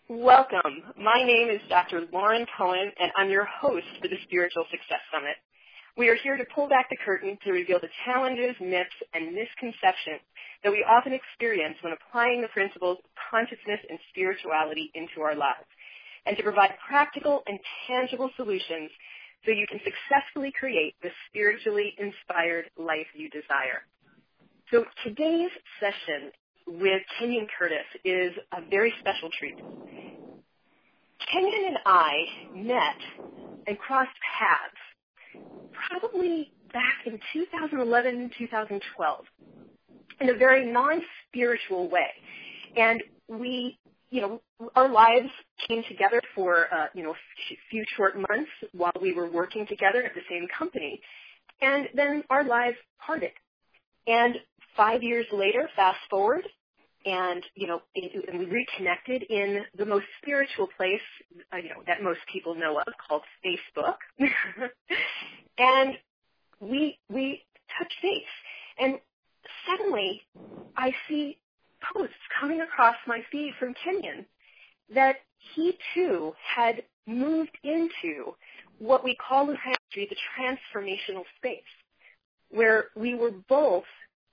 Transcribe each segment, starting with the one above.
Welcome. My name is Dr. Lauren Cohen, and I'm your host for the Spiritual Success Summit. We are here to pull back the curtain to reveal the challenges, myths, and misconceptions that we often experience when applying the principles of consciousness and spirituality into our lives, and to provide practical and tangible solutions so you can successfully create the spiritually inspired life you desire. So today's session with Kenyon Curtis is a very special treat. Kenyon and I met and crossed paths probably back in 2011, 2012 in a very non-spiritual way. And we, our lives came together for, a few short months while we were working together at the same company. And then our lives parted. And 5 years later, fast forward, and we reconnected in the most spiritual place, that most people know of, called Facebook. And we touched base. And suddenly, I see posts coming across my feed from Kenyon that he too had moved into what we call in history the transformational space, where we were both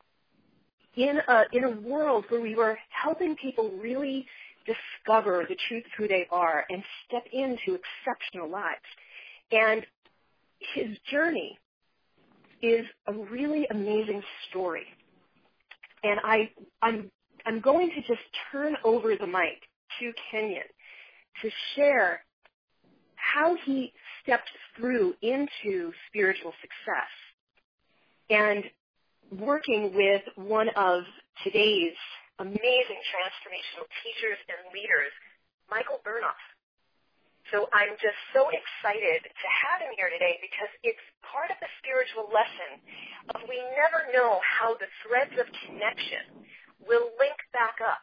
in a world where we were helping people really discover the truth of who they are and step into exceptional lives. And his journey is a really amazing story. And I'm going to just turn over the mic to Kenyon to share how he stepped through into spiritual success and working with one of today's amazing transformational teachers and leaders, Michael Bernoff. So I'm just so excited to have him here today because it's part of the spiritual lesson of we never know how the threads of connection will link back up.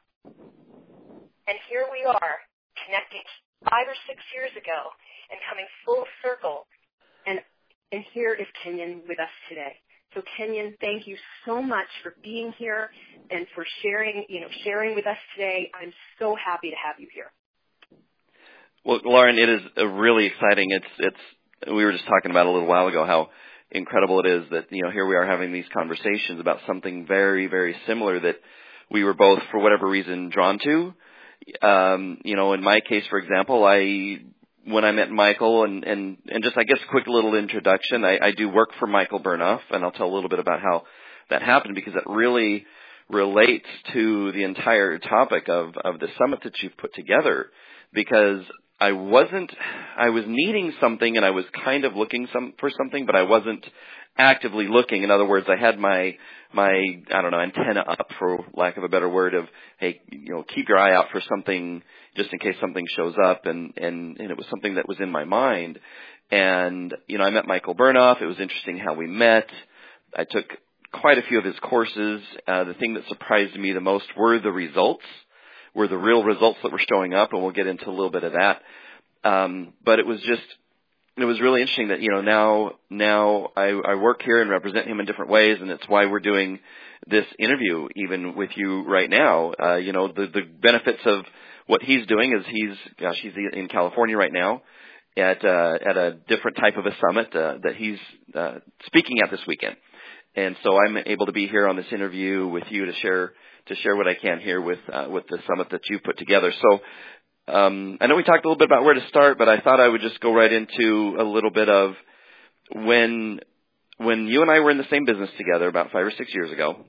And here we are, connecting 5 or 6 years ago and coming full circle. And here is Kenyon with us today. So Kenyon, thank you so much for being here and for sharing with us today. I'm so happy to have you here. Well, Lauren, it is really exciting. We were just talking about a little while ago how incredible it is that, here we are having these conversations about something very, very similar that we were both, for whatever reason, drawn to. In my case, for example, when I met Michael, and just, I guess, a quick little introduction, I do work for Michael Bernoff, and I'll tell a little bit about how that happened because it really relates to the entire topic of the summit that you've put together, because I was needing something and I was kind of looking for something, but I wasn't actively looking. In other words, I had my antenna up, for lack of a better word, of, hey, keep your eye out for something just in case something shows up, and it was something that was in my mind. And, I met Michael Bernoff. It was interesting how we met. I took quite a few of his courses. The thing that surprised me the most were the real results that were showing up, and we'll get into a little bit of that. But it was really interesting that, now I work here and represent him in different ways, and it's why we're doing this interview even with you right now. The benefits of what he's doing is he's in California right now at a different type of a summit that he's speaking at this weekend. And so I'm able to be here on this interview with you to share what I can here with the summit that you put together. So I know we talked a little bit about where to start, but I thought I would just go right into a little bit of when you and I were in the same business together about 5 or 6 years ago.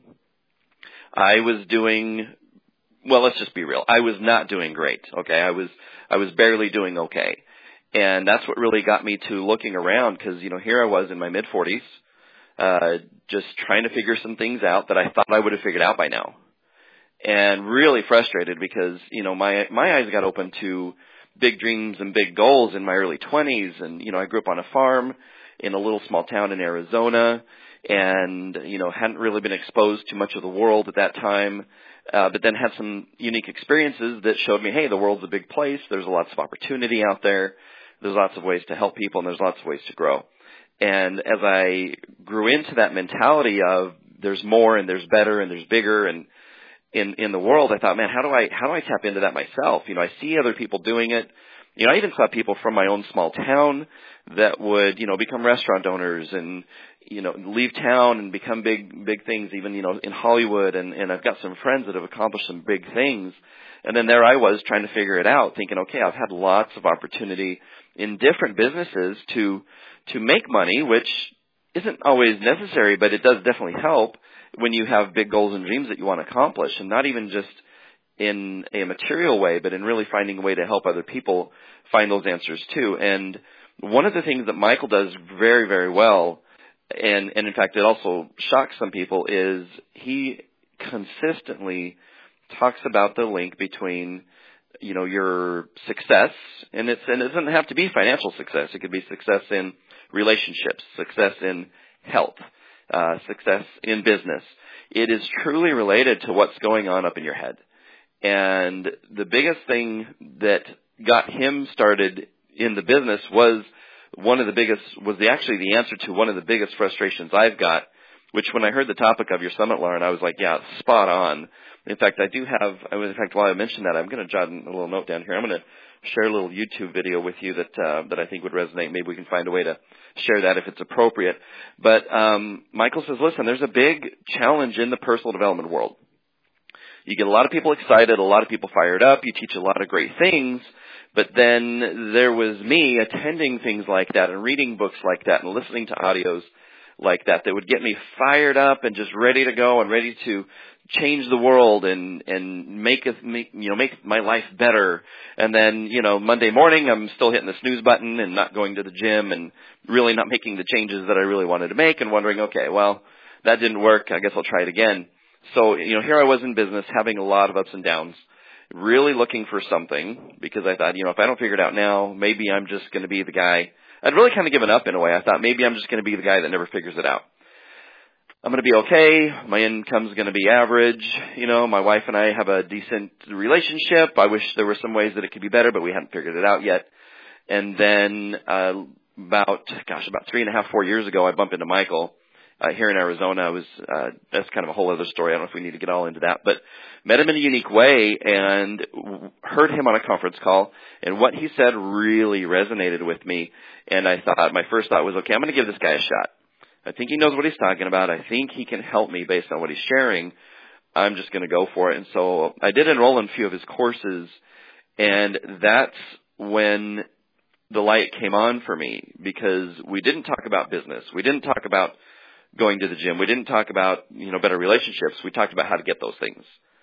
I was doing, well, let's just be real. I was not doing great. Okay, I was barely doing okay, and that's what really got me to looking around because here I was in my mid-40s, just trying to figure some things out that I thought I would have figured out by now. And really frustrated because, my eyes got open to big dreams and big goals in my early 20s. And, I grew up on a farm in a little small town in Arizona and, hadn't really been exposed to much of the world at that time, but then had some unique experiences that showed me, hey, the world's a big place. There's lots of opportunity out there. There's lots of ways to help people, and there's lots of ways to grow. And as I grew into that mentality of there's more and there's better and there's bigger and in the world, I thought, man, how do I tap into that myself? I see other people doing it. I even saw people from my own small town that would, become restaurant owners and, leave town and become big things, even, in Hollywood. And I've got some friends that have accomplished some big things. And then there I was trying to figure it out, thinking, okay, I've had lots of opportunity in different businesses to make money, which isn't always necessary, but it does definitely help when you have big goals and dreams that you want to accomplish, and not even just in a material way, but in really finding a way to help other people find those answers too. And one of the things that Michael does very, very well, and in fact it also shocks some people, is he consistently talks about the link between, your success, and it doesn't have to be financial success. It could be success in relationships, success in health, success in business. It is truly related to what's going on up in your head. And the biggest thing that got him started in the business was actually the answer to one of the biggest frustrations I've got, which when I heard the topic of your summit, Lauren, I was like, yeah, spot on. In fact, while I mentioned that, I'm going to jot a little note down here. I'm going to share a little YouTube video with you that I think would resonate. Maybe we can find a way to share that if it's appropriate. But Michael says, listen, there's a big challenge in the personal development world. You get a lot of people excited, a lot of people fired up, you teach a lot of great things, but then there was me attending things like that and reading books like that and listening to audios like that would get me fired up and just ready to go and ready to change the world and make my life better. And then, Monday morning I'm still hitting the snooze button and not going to the gym and really not making the changes that I really wanted to make and wondering, okay, well, that didn't work. I guess I'll try it again. So, here I was in business having a lot of ups and downs, really looking for something because I thought, if I don't figure it out now, maybe I'm just going to be the guy. I'd really kind of given up in a way. I thought maybe I'm just going to be the guy that never figures it out. I'm going to be okay. My income's going to be average. My wife and I have a decent relationship. I wish there were some ways that it could be better, but we hadn't figured it out yet. And then about 3.5, 4 years ago, I bumped into Michael here in Arizona. That's kind of a whole other story. I don't know if we need to get all into that, but met him in a unique way and heard him on a conference call. And what he said really resonated with me. And my first thought was, okay, I'm going to give this guy a shot. I think he knows what he's talking about. I think he can help me based on what he's sharing. I'm just going to go for it. And so I did enroll in a few of his courses, and that's when the light came on for me, because we didn't talk about business. We didn't talk about going to the gym. We didn't talk about, better relationships. We talked about how to get those things.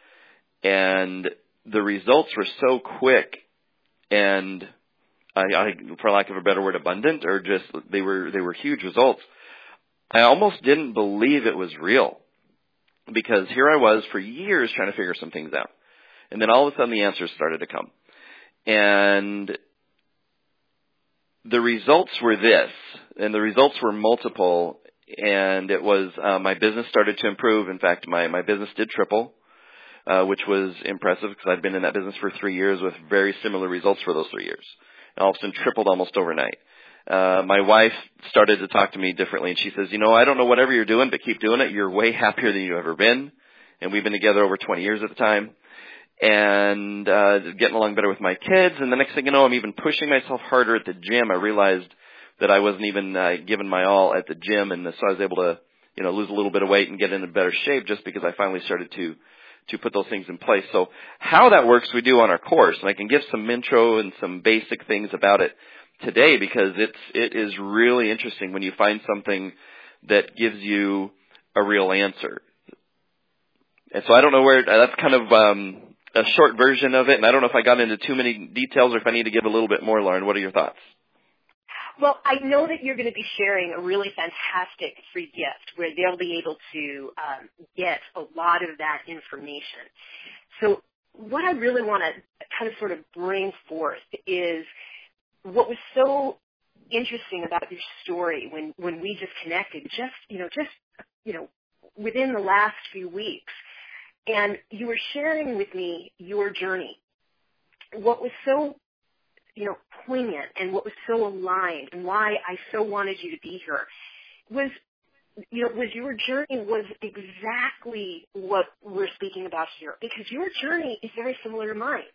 And the results were so quick and I for lack of a better word, abundant, or just they were huge results. I almost didn't believe it was real, because here I was for years trying to figure some things out. And then all of a sudden the answers started to come. And the results were this, and the results were multiple, and it was my business started to improve. In fact, my business did triple, which was impressive because I'd been in that business for 3 years with very similar results for those 3 years. And all of a sudden tripled almost overnight. My wife started to talk to me differently, and she says, I don't know whatever you're doing, but keep doing it. You're way happier than you've ever been. And we've been together over 20 years at the time. And getting along better with my kids. And the next thing you know, I'm even pushing myself harder at the gym. I realized that I wasn't even giving my all at the gym, and so I was able to, lose a little bit of weight and get in a better shape just because I finally started to put those things in place. So how that works we do on our course, and I can give some intro and some basic things about it today, because it is really interesting when you find something that gives you a real answer. And so I don't know where, that's kind of a short version of it, and I don't know if I got into too many details or if I need to give a little bit more, Lauren. What are your thoughts? Well, I know that you're going to be sharing a really fantastic free gift where they'll be able to get a lot of that information. So what I really want to kind of sort of bring forth is what was so interesting about your story when we just connected, within the last few weeks. And you were sharing with me your journey. What was so poignant and what was so aligned and why I so wanted you to be here was was your journey was exactly what we're speaking about here, because your journey is very similar to mine.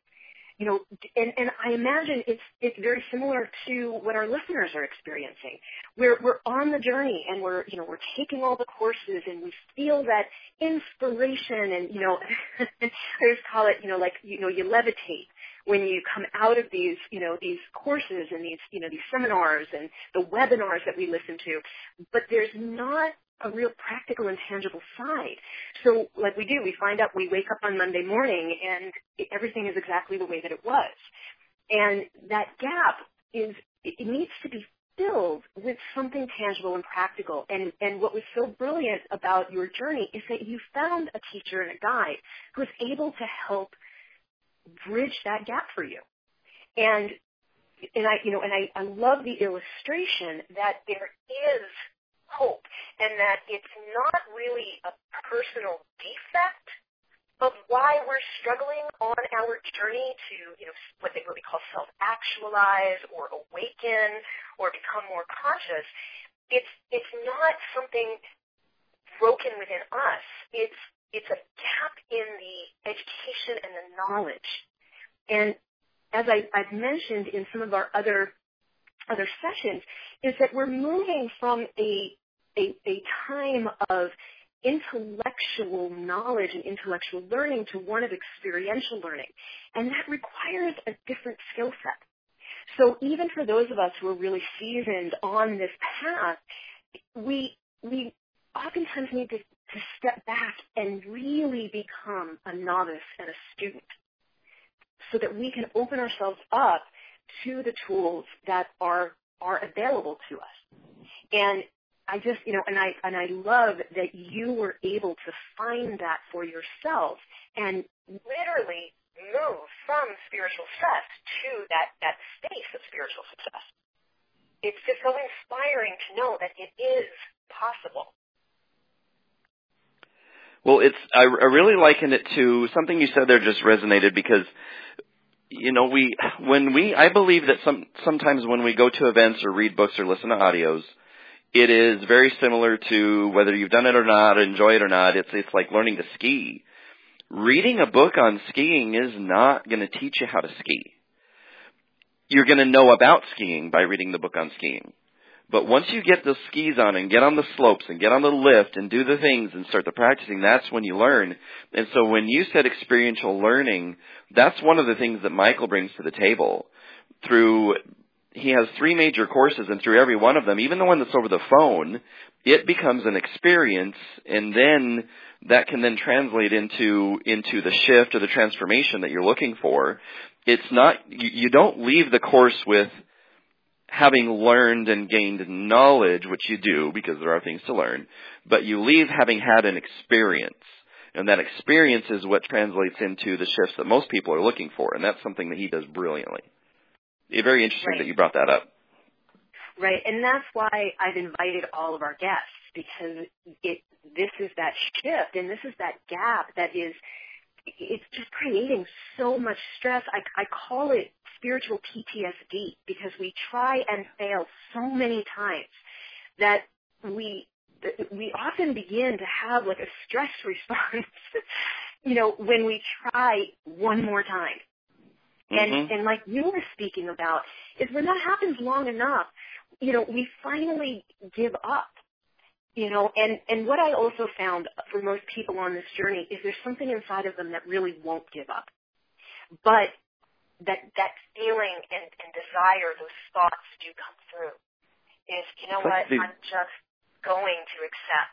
And I imagine it's very similar to what our listeners are experiencing. We're on the journey, and we're taking all the courses, and we feel that inspiration, and I just call it you levitate when you come out of these courses and these seminars and the webinars that we listen to. But there's not a real practical and tangible side. So like we find out, we wake up on Monday morning and everything is exactly the way that it was. And that gap it needs to be filled with something tangible and practical. And what was so brilliant about your journey is that you found a teacher and a guide who was able to help bridge that gap for you. And I love the illustration that there is hope, and that it's not really a personal defect of why we're struggling on our journey to, what we call self-actualize or awaken or become more conscious. It's not something broken within us. It's a gap in the education and the knowledge. And as I've mentioned in some of our other sessions, is that we're moving from a time of intellectual knowledge and intellectual learning to one of experiential learning. And that requires a different skill set. So even for those of us who are really seasoned on this path, we oftentimes need to step back and really become a novice and a student so that we can open ourselves up to the tools that are available to us. And I just, and I love that you were able to find that for yourself and literally move from spiritual success to that space of spiritual success. It's just so inspiring to know that it is possible. Well, I really liken it to something you said there just resonated because, I believe that sometimes when we go to events or read books or listen to audios, it is very similar to whether you've done it or not, enjoy it or not. It's like learning to ski. Reading a book on skiing is not going to teach you how to ski. You're going to know about skiing by reading the book on skiing. But once you get the skis on and get on the slopes and get on the lift and do the things and start the practicing, that's when you learn. And so when you said experiential learning, that's one of the things that Michael brings to the table. He has 3 major courses, and through every one of them, even the one that's over the phone, it becomes an experience, and then that can then translate into the shift or the transformation that you're looking for. It's not, you don't leave the course with having learned and gained knowledge, which you do because there are things to learn, but you leave having had an experience. And that experience is what translates into the shifts that most people are looking for, and that's something that he does brilliantly. It's very interesting that you brought that up. Right, and that's why I've invited all of our guests, because this is that shift, and this is that gap that it's just creating so much stress. I call it spiritual PTSD, because we try and fail so many times that we often begin to have like a stress response, when we try one more time. And like you were speaking about, is when that happens long enough, we finally give up, and what I also found for most people on this journey is there's something inside of them that really won't give up. But that feeling and desire, those thoughts do come through, is, I'm just going to accept,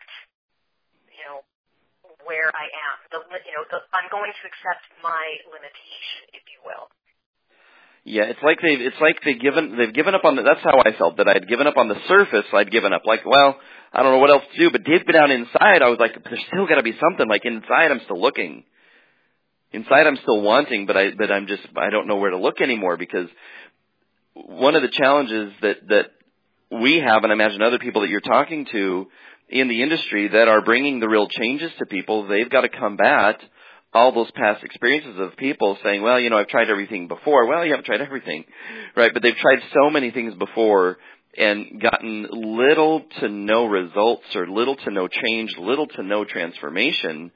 where I am. I'm going to accept my limitation, if you will. Yeah, it's like they've given up on that's how I felt, that I'd given up on the surface. I'd given up, like, well, I don't know what else to do, but deep down inside I was like, there's still got to be something. Like inside I'm still looking. Inside I'm still wanting, but I don't know where to look anymore, because one of the challenges that we have, and I imagine other people that you're talking to in the industry that are bringing the real changes to people, they've got to combat all those past experiences of people saying, well, I've tried everything before. Well, you haven't tried everything, right? But they've tried so many things before, and gotten little to no results or little to no change, little to no transformation,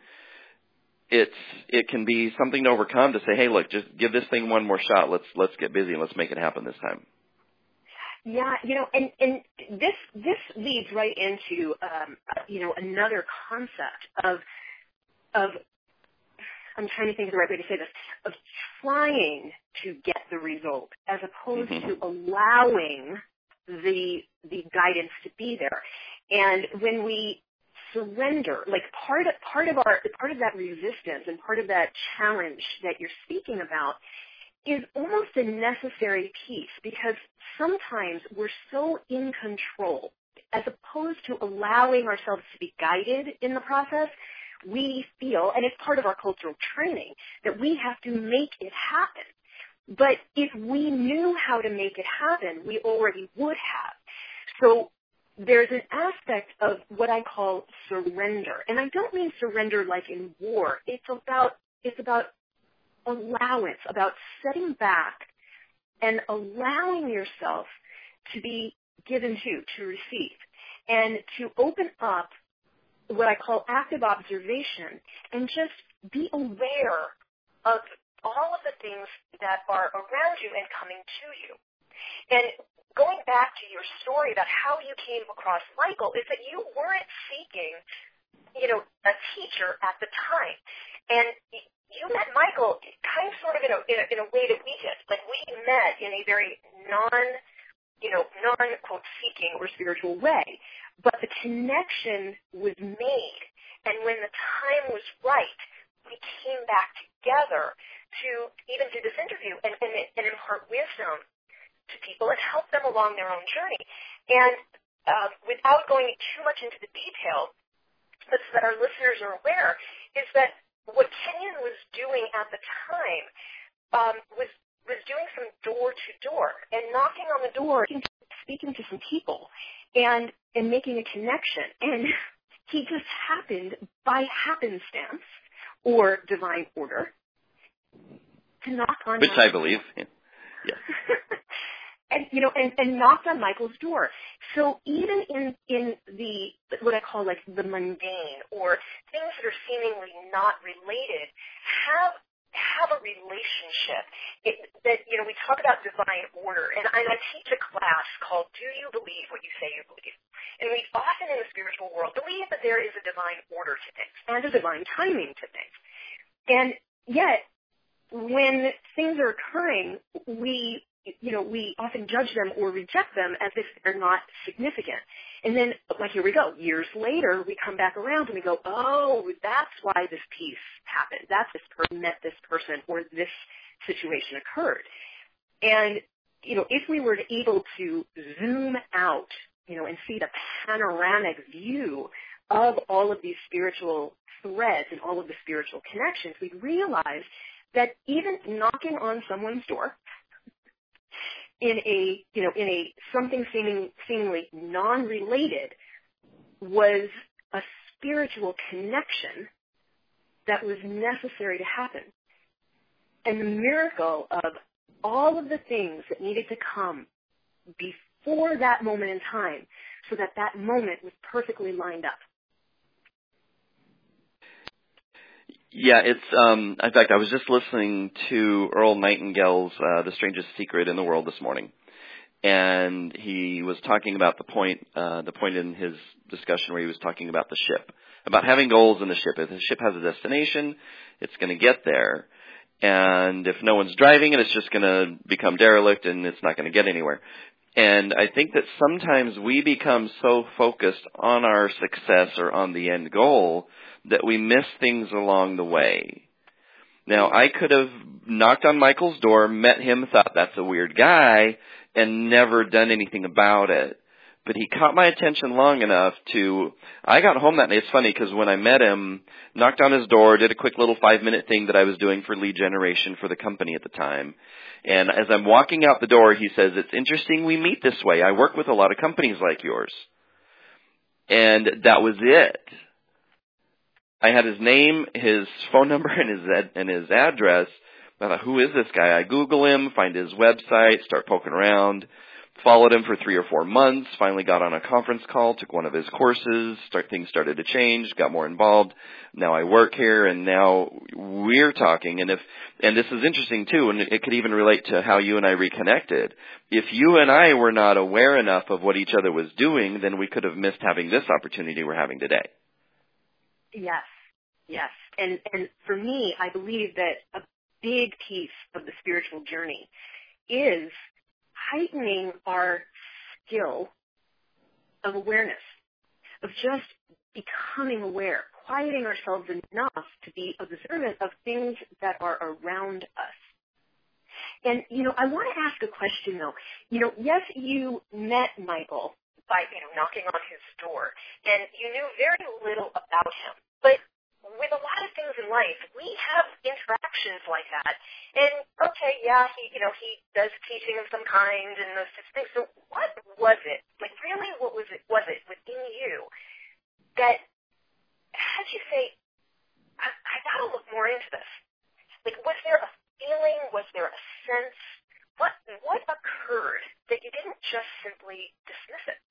it can be something to overcome to say, hey, look, just give this thing one more shot. Let's get busy and let's make it happen this time. Yeah, and this leads right into another concept of I'm trying to think of the right way to say this, of trying to get the result as opposed to allowing the guidance to be there. And when we surrender, like part of that resistance and part of that challenge that you're speaking about is almost a necessary piece, because sometimes we're so in control as opposed to allowing ourselves to be guided in the process. We feel, and it's part of our cultural training, that we have to make it happen. But if we knew how to make it happen, we already would have. So there's an aspect of what I call surrender. And I don't mean surrender like in war. It's about allowance, about setting back and allowing yourself to be given to receive, and to open up what I call active observation and just be aware of all of the things that are around you and coming to you. And going back to your story about how you came across Michael, is that you weren't seeking, a teacher at the time. And you met Michael kind of sort of in a way that we did. Like, we met in a very non-quote seeking or spiritual way. But the connection was made. And when the time was right, we came back together to even do this interview and impart wisdom to people and help them along their own journey. And without going too much into the detail, but so that our listeners are aware, is that what Kenyon was doing at the time was doing some door-to-door and knocking on the door, speaking to some people, and making a connection. And he just happened, by happenstance or divine order, to knock on Which I believe. Yeah. and knocked on Michael's door. So even in the, what I call like the mundane, or things that are seemingly not related, have a relationship. We talk about divine order, and I teach a class called Do You Believe What You Say You Believe? And we often in the spiritual world believe that there is a divine order to things and a divine timing to things. And yet, when things are occurring, we often judge them or reject them as if they're not significant. And then, like, here we go. Years later, we come back around and we go, oh, that's why this piece happened. That's this person met this person, or this situation occurred. And, if we were able to zoom out, and see the panoramic view of all of these spiritual threads and all of the spiritual connections, we'd realize that even knocking on someone's door in a something seemingly non-related was a spiritual connection that was necessary to happen. And the miracle of all of the things that needed to come before that moment in time, so that moment was perfectly lined up. Yeah, it's in fact, I was just listening to Earl Nightingale's The Strangest Secret in the World this morning, and he was talking about the point in his discussion where he was talking about the ship, about having goals in the ship. If the ship has a destination, it's going to get there, and if no one's driving it, it's just going to become derelict and it's not going to get anywhere. And I think that sometimes we become so focused on our success or on the end goal that we miss things along the way. Now, I could have knocked on Michael's door, met him, thought that's a weird guy, and never done anything about it. But he caught my attention long enough I got home that night. It's funny because when I met him, knocked on his door, did a quick little 5-minute thing that I was doing for lead generation for the company at the time. And as I'm walking out the door, he says, "It's interesting we meet this way. I work with a lot of companies like yours." And that was it. I had his name, his phone number, and his address. I thought, who is this guy? I Google him, find his website, start poking around, followed him for 3 or 4 months, finally got on a conference call, took one of his courses, things started to change, got more involved. Now I work here, and now we're talking. And this is interesting too, and it could even relate to how you and I reconnected. If you and I were not aware enough of what each other was doing, then we could have missed having this opportunity we're having today. Yes. And for me, I believe that a big piece of the spiritual journey is heightening our skill of awareness, of just becoming aware, quieting ourselves enough to be observant of things that are around us. And, I want to ask a question, though. Yes, you met Michael by, knocking on his door, and you knew very little about him. But with a lot of things in life, we have interactions like that. And, okay, yeah, he does teaching of some kind and those sorts of things. So what was it? Like, really, what was it within you that had you say, I got to look more into this? Like, was there a feeling? Was there a sense? What occurred that you didn't just simply dismiss it?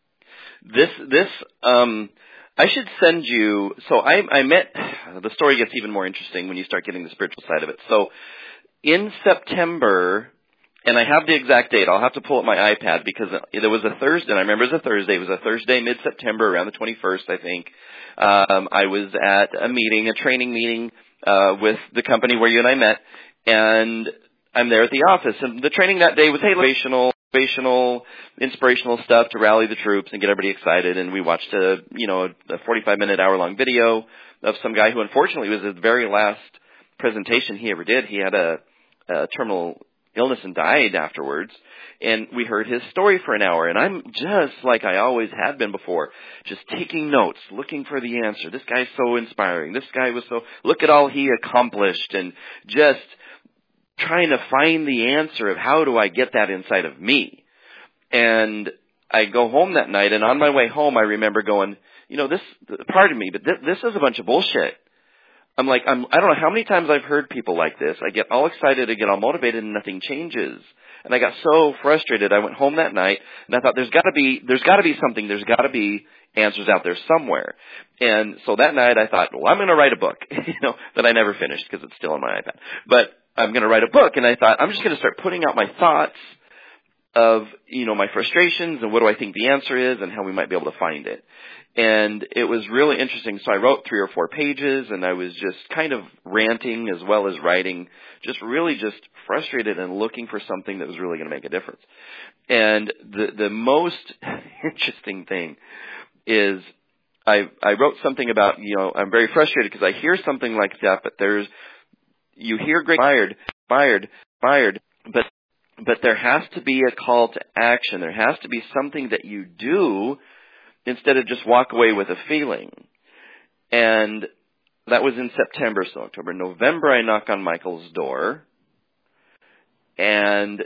I should send you, so I met, the story gets even more interesting when you start getting the spiritual side of it. So in September, and I have the exact date, I'll have to pull up my iPad because there was a Thursday, and I remember it was a Thursday, it was a Thursday mid-September, around the 21st, I think. I was at a training meeting, with the company where you and I met, and I'm there at the office, and the training that day was motivational, inspirational stuff to rally the troops and get everybody excited. And we watched a 45-minute, hour-long video of some guy who unfortunately was his very last presentation he ever did. He had a terminal illness and died afterwards. And we heard his story for an hour. And I'm just like I always had been before, just taking notes, looking for the answer. This guy's so inspiring. This guy was look at all he accomplished, and just trying to find the answer of how do I get that inside of me. And I go home that night, and on my way home, I remember going, pardon me, but this is a bunch of bullshit. I don't know how many times I've heard people like this. I get all excited, I get all motivated, and nothing changes. And I got so frustrated. I went home that night, and I thought, there's got to be something. There's got to be answers out there somewhere. And so that night, I thought, well, I'm going to write a book, that I never finished because it's still on my iPad. But I'm going to write a book, and I thought, I'm just going to start putting out my thoughts of, my frustrations and what do I think the answer is and how we might be able to find it. And it was really interesting. So I wrote 3 or 4 pages, and I was just kind of ranting as well as writing, just frustrated and looking for something that was really going to make a difference. And the most interesting thing is I wrote something about, I'm very frustrated because I hear something like that, but you hear great fired, but there has to be a call to action. There has to be something that you do instead of just walk away with a feeling. And that was in September, so October. November, I knock on Michael's door, and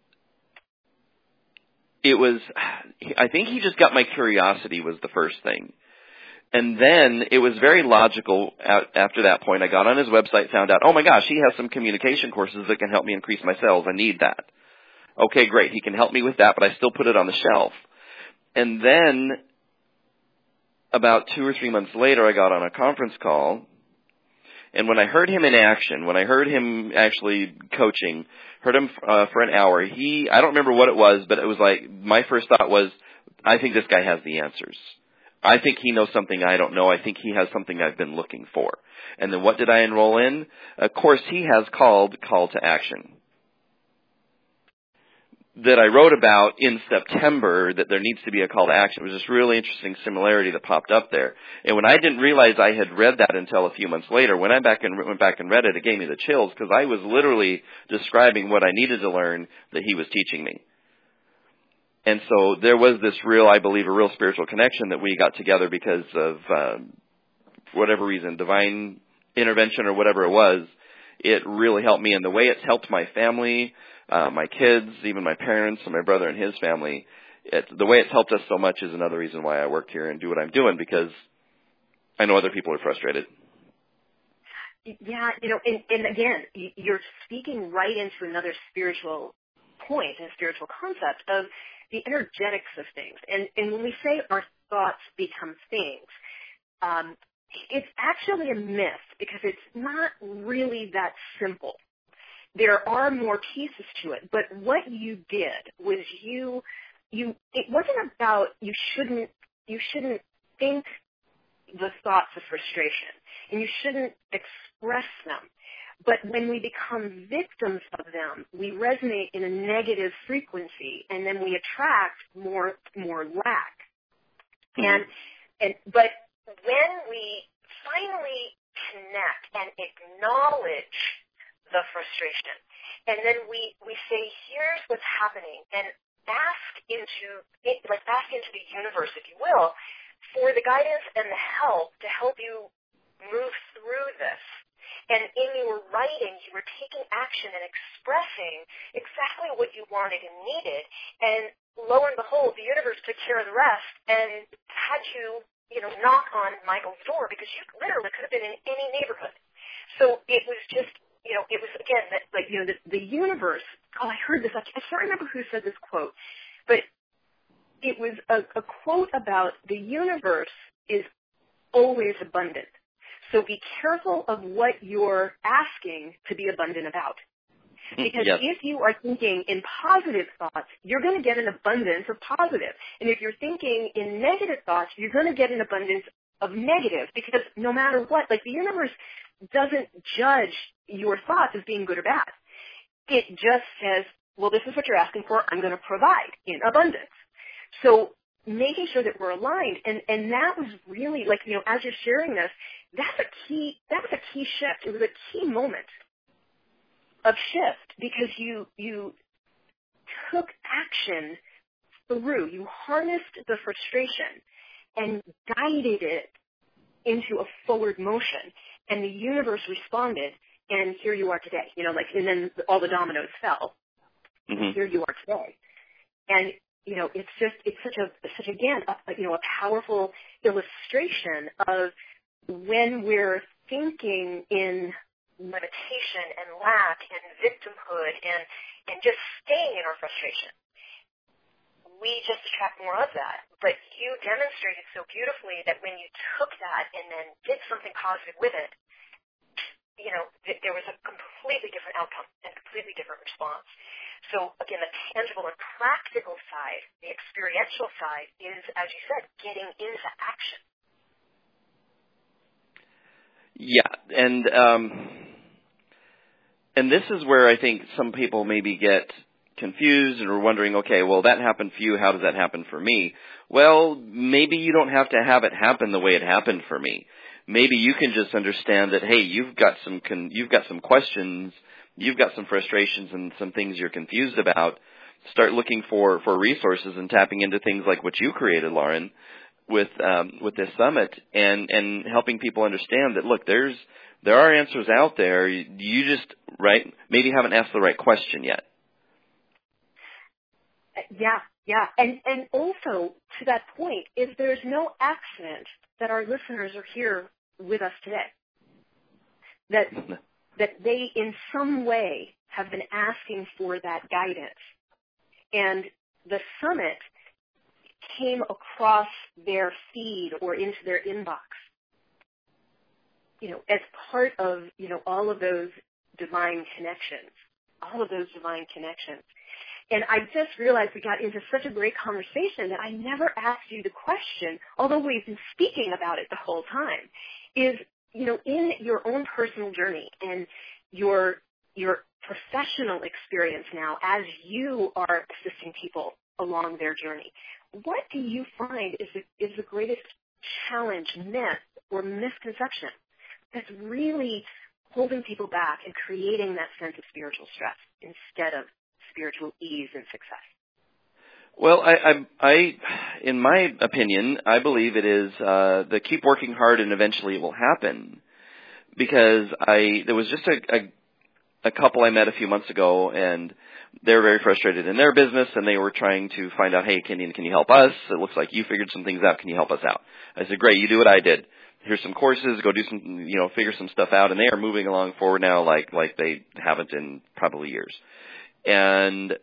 I think he just got my curiosity was the first thing. And then it was very logical after that point. I got on his website, found out, oh my gosh, he has some communication courses that can help me increase my sales. I need that. Okay, great. He can help me with that, but I still put it on the shelf. And then about 2 or 3 months later, I got on a conference call. And when I heard him in action, when I heard him actually coaching, heard him for an hour, I don't remember what it was, but it was like, my first thought was, I think this guy has the answers. I think he knows something I don't know. I think he has something I've been looking for. And then what did I enroll in? A course he has called Call to Action, that I wrote about in September, that there needs to be a call to action. It was this really interesting similarity that popped up there. And when I didn't realize I had read that until a few months later, when I went back and read it, it gave me the chills because I was literally describing what I needed to learn that he was teaching me. And so there was this I believe, a real spiritual connection that we got together because of whatever reason, divine intervention or whatever it was. It really helped me, and the way it's helped my family, my kids, even my parents and my brother and his family, the way it's helped us so much is another reason why I work here and do what I'm doing, because I know other people are frustrated. Yeah, and again, you're speaking right into another spiritual point in a spiritual concept of the energetics of things. And when we say our thoughts become things, it's actually a myth because it's not really that simple. There are more pieces to it, but what you did was it wasn't about you shouldn't think the thoughts of frustration, and you shouldn't express them. But when we become victims of them, we resonate in a negative frequency, and then we attract more lack. But when we finally connect and acknowledge the frustration, and then we say, here's what's happening, and ask into the universe, if you will, for the guidance and the help to help you move through this. And in your writing, you were taking action and expressing exactly what you wanted and needed. And lo and behold, the universe took care of the rest and had you, knock on Michael's door because you literally could have been in any neighborhood. So it was just, it was, again, the universe, I heard this, I can't remember who said this quote, but it was a quote about the universe is always abundant. So be careful of what you're asking to be abundant about. Because if you are thinking in positive thoughts, you're going to get an abundance of positive. And if you're thinking in negative thoughts, you're going to get an abundance of negative. Because no matter what, the universe doesn't judge your thoughts as being good or bad. It just says, well, this is what you're asking for. I'm going to provide in abundance. So making sure that we're aligned. And that was really, as you're sharing this, that was a key shift. It was a key moment of shift because you took action through. You harnessed the frustration and guided it into a forward motion. And the universe responded, and here you are today. And then all the dominoes fell. Mm-hmm. Here you are today. And it's such again a powerful illustration of when we're thinking in limitation and lack and victimhood and just staying in our frustration, we just attract more of that. But you demonstrated so beautifully that when you took that and then did something positive with it, there was a completely different outcome and completely different response. So again, the tangible and practical side, the experiential side is, as you said, getting into action. Yeah, and this is where I think some people maybe get confused and are wondering, okay, well, that happened for you. How does that happen for me? Well, maybe you don't have to have it happen the way it happened for me. Maybe you can just understand that, hey, you've got some questions, you've got some frustrations and some things you're confused about. Start looking for resources and tapping into things like what you created, Lauren, with this summit and helping people understand that, look, there are answers out there. You just maybe haven't asked the right question yet. Yeah. And also to that point is there's no accident that our listeners are here with us today. That they in some way have been asking for that guidance. And the summit came across their feed or into their inbox, as part of, all of those divine connections. And I just realized we got into such a great conversation that I never asked you the question, although we've been speaking about it the whole time, is, in your own personal journey and your professional experience now as you are assisting people along their journey, what do you find is the greatest challenge, myth, or misconception that's really holding people back and creating that sense of spiritual stress instead of spiritual ease and success? Well, I, in my opinion, I believe it is the keep working hard and eventually it will happen. Because there was just a couple I met a few months ago, and they're very frustrated in their business, and they were trying to find out, hey, can you help us? It looks like you figured some things out. Can you help us out? I said, great, you do what I did. Here's some courses, go do some, figure some stuff out, and they are moving along forward now like they haven't in probably years. And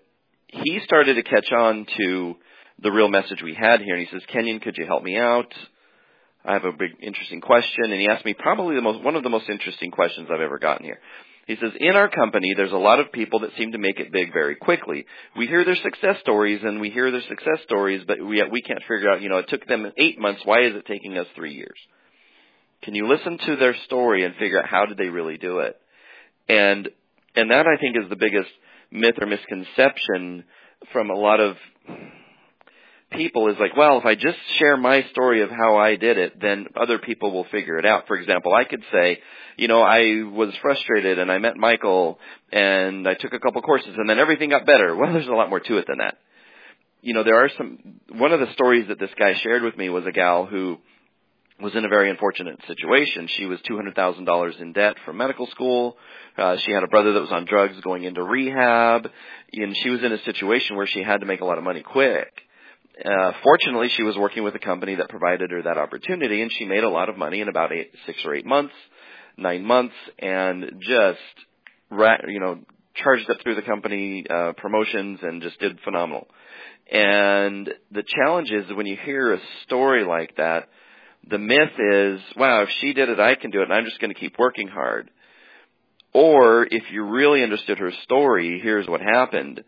he started to catch on to the real message we had here, and he says, Kenyon, could you help me out? I have a big, interesting question. And he asked me probably one of the most interesting questions I've ever gotten here. He says, in our company, there's a lot of people that seem to make it big very quickly. We hear their success stories, but we can't figure out, it took them 8 months. Why is it taking us 3 years? Can you listen to their story and figure out how did they really do it? And that, I think, is the biggest myth or misconception from a lot of people is like, well, if I just share my story of how I did it, then other people will figure it out. For example, I could say, I was frustrated and I met Michael and I took a couple courses and then everything got better. Well, there's a lot more to it than that. One of the stories that this guy shared with me was a gal who was in a very unfortunate situation. She was $200,000 in debt from medical school. She had a brother that was on drugs going into rehab, and she was in a situation where she had to make a lot of money quick. Fortunately, she was working with a company that provided her that opportunity, and she made a lot of money in about 6 or 8 months, 9 months, and just, charged up through the company promotions and just did phenomenal. And the challenge is that when you hear a story like that, the myth is, wow, if she did it, I can do it, and I'm just going to keep working hard. Or if you really understood her story, here's what happened.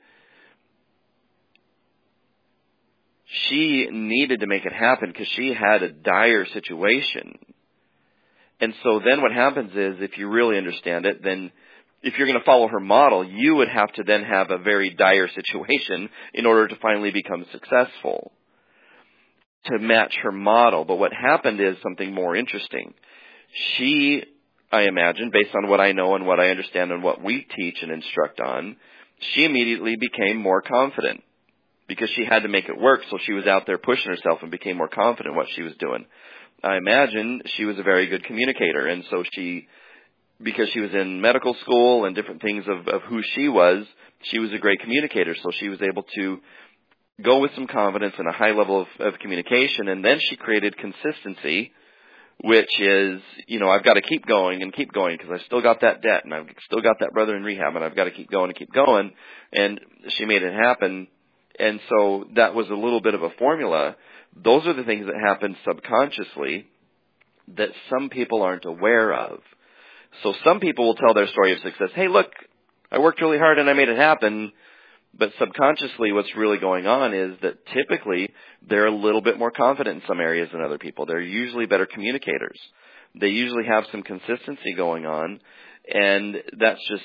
She needed to make it happen because she had a dire situation. And so then what happens is, if you really understand it, then if you're going to follow her model, you would have to then have a very dire situation in order to finally become successful, to match her model. But what happened is something more interesting. She, I imagine, based on what I know and what I understand and what we teach and instruct on, she immediately became more confident because she had to make it work. So she was out there pushing herself and became more confident in what she was doing. I imagine she was a very good communicator. And so because she was in medical school and different things of who she was a great communicator. So she was able to go with some confidence and a high level of communication. And then she created consistency, which is, I've got to keep going because I've still got that debt and I've still got that brother in rehab and I've got to keep going and keep going. And she made it happen. And so that was a little bit of a formula. Those are the things that happen subconsciously that some people aren't aware of. So some people will tell their story of success. Hey, look, I worked really hard and I made it happen. But subconsciously what's really going on is that typically they're a little bit more confident in some areas than other people. They're usually better communicators. They usually have some consistency going on. And that's just,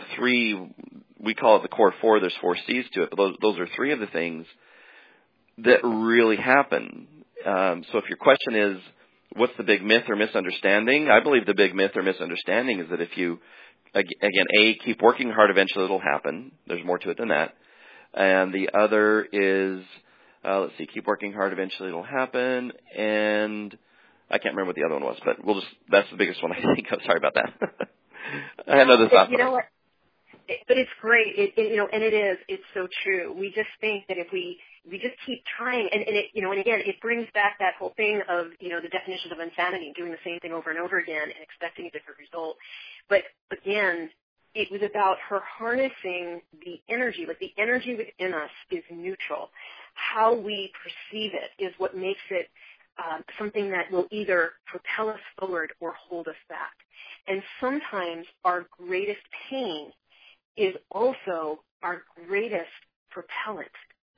3, we call it the core 4. There's 4 C's to it. But those are 3 of the things that really happen. So if your question is, what's the big myth or misunderstanding? I believe the big myth or misunderstanding is that if you, again, keep working hard, eventually it'll happen. There's more to it than that. And the other is, keep working hard, eventually it'll happen. And I can't remember what the other one was, but that's the biggest one I think of. Sorry about that. I had another thought. You know what? But it's great, and it's so true. We just think that if we just keep trying, and again, it brings back that whole thing of, the definitions of insanity, doing the same thing over and over again and expecting a different result. But again, it was about her harnessing the energy. Like, the energy within us is neutral. How we perceive it is what makes it something that will either propel us forward or hold us back. And sometimes our greatest pain is also our greatest propellant.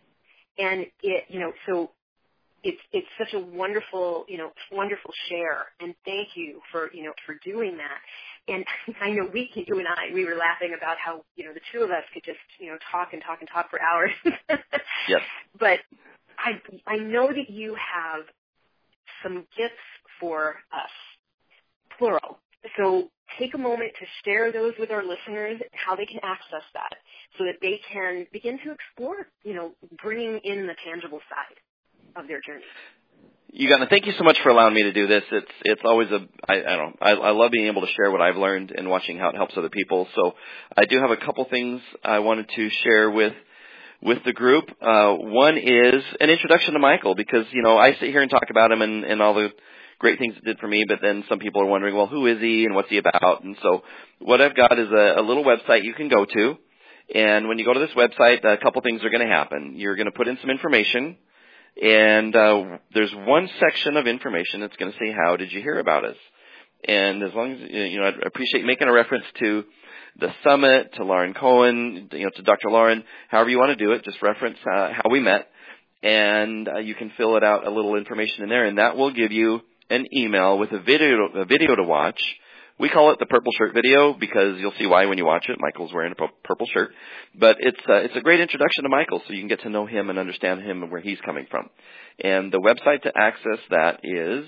And so it's such a wonderful, wonderful share. And thank you for doing that. And I know you and I, we were laughing about how, the two of us could just, talk and talk and talk for hours. Yes. But I know that you have some gifts for us, plural. So take a moment to share those with our listeners, how they can access that so that they can begin to explore, bringing in the tangible side of their journey. You got it. Thank you so much for allowing me to do this. It's always I love being able to share what I've learned and watching how it helps other people. So I do have a couple things I wanted to share with the group. One is an introduction to Michael, because, I sit here and talk about him and all the great things it did for me, but then some people are wondering, well, who is he and what's he about? And so what I've got is a little website you can go to, And when you go to this website, a couple things are going to happen. You're going to put in some information, and there's one section of information that's going to say, how did you hear about us? And as long as, I'd appreciate making a reference to the summit, to Lauren Cohen, to Dr. Lauren, however you want to do it, just reference how we met. And you can fill it out, a little information in there, and that will give you an email with a video to watch. We call it the purple shirt video because you'll see why when you watch it. Michael's wearing a purple shirt. But it's a great introduction to Michael, so you can get to know him and understand him and where he's coming from. And the website to access that is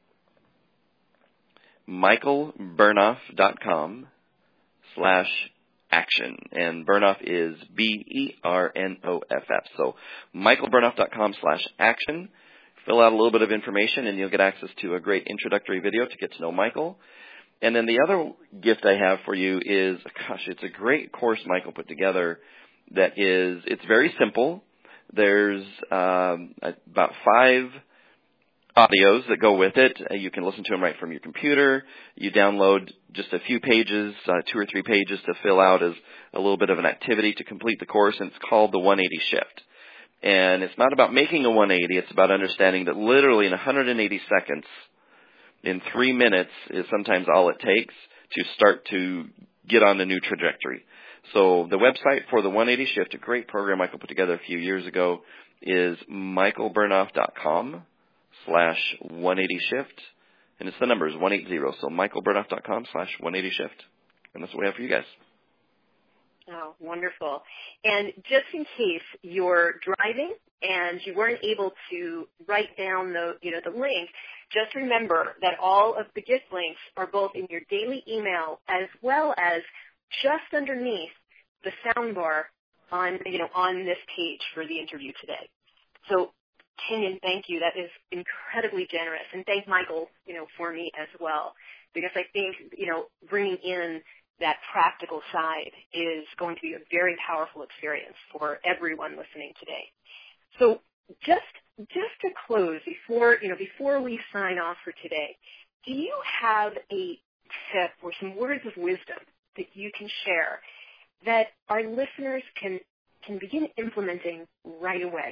michaelbernoff.com/action. And Bernoff is BERNOFF. So michaelbernoff.com/action. Fill out a little bit of information, and you'll get access to a great introductory video to get to know Michael. And then the other gift I have for you is, it's a great course Michael put together it's very simple. There's about 5 audios that go with it. You can listen to them right from your computer. You download just a few pages, 2 or 3 pages to fill out as a little bit of an activity to complete the course, and it's called the 180 Shift. And it's not about making a 180. It's about understanding that literally in 180 seconds, in 3 minutes is sometimes all it takes to start to get on a new trajectory. So the website for the 180 Shift, a great program Michael put together a few years ago, is michaelbernoff.com/180shift. And it's the numbers 180. So michaelbernoff.com/180shift. And that's what we have for you guys. Oh, wonderful. And just in case you're driving and you weren't able to write down the link, just remember that all of the gift links are both in your daily email as well as just underneath the soundbar on this page for the interview today. So, Kenyon, thank you. That is incredibly generous. And thank Michael, for me as well, because I think, bringing in that practical side is going to be a very powerful experience for everyone listening today. So just to close, before we sign off for today, do you have a tip or some words of wisdom that you can share that our listeners can begin implementing right away?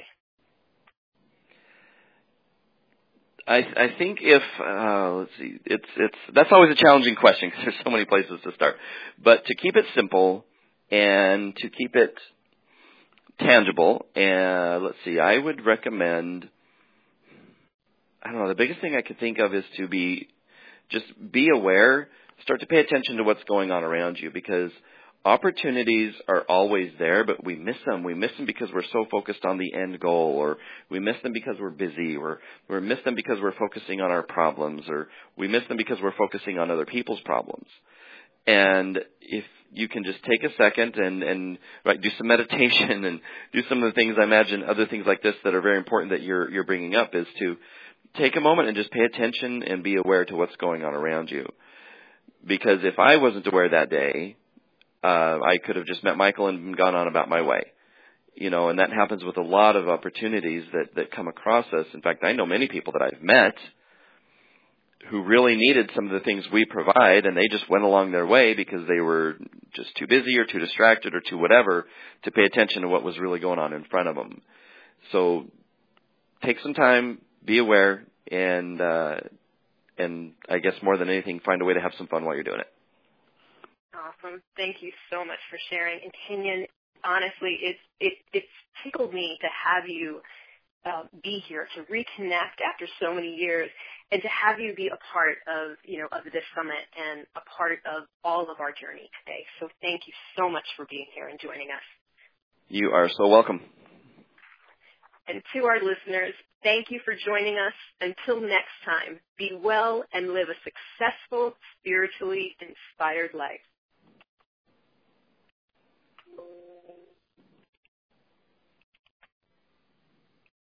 I think let's see, that's always a challenging question because there's so many places to start. But to keep it simple and to keep it tangible, I would recommend, the biggest thing I could think of is to be aware, start to pay attention to what's going on around you, because opportunities are always there, but we miss them. We miss them because we're so focused on the end goal, or we miss them because we're busy, or we miss them because we're focusing on our problems, or we miss them because we're focusing on other people's problems. And if you can just take a second and do some meditation and do some of the things, I imagine other things like this that are very important that you're bringing up, is to take a moment and just pay attention and be aware to what's going on around you. Because if I wasn't aware that day, I could have just met Michael and gone on about my way. And that happens with a lot of opportunities that come across us. In fact, I know many people that I've met who really needed some of the things we provide, and they just went along their way because they were just too busy or too distracted or too whatever to pay attention to what was really going on in front of them. So take some time, be aware, and I guess more than anything, find a way to have some fun while you're doing it. Awesome. Thank you so much for sharing. And Kenyon, honestly, it's tickled me to have you be here, to reconnect after so many years, and to have you be a part of this summit and a part of all of our journey today. So thank you so much for being here and joining us. You are so welcome. And to our listeners, thank you for joining us. Until next time, be well and live a successful, spiritually inspired life.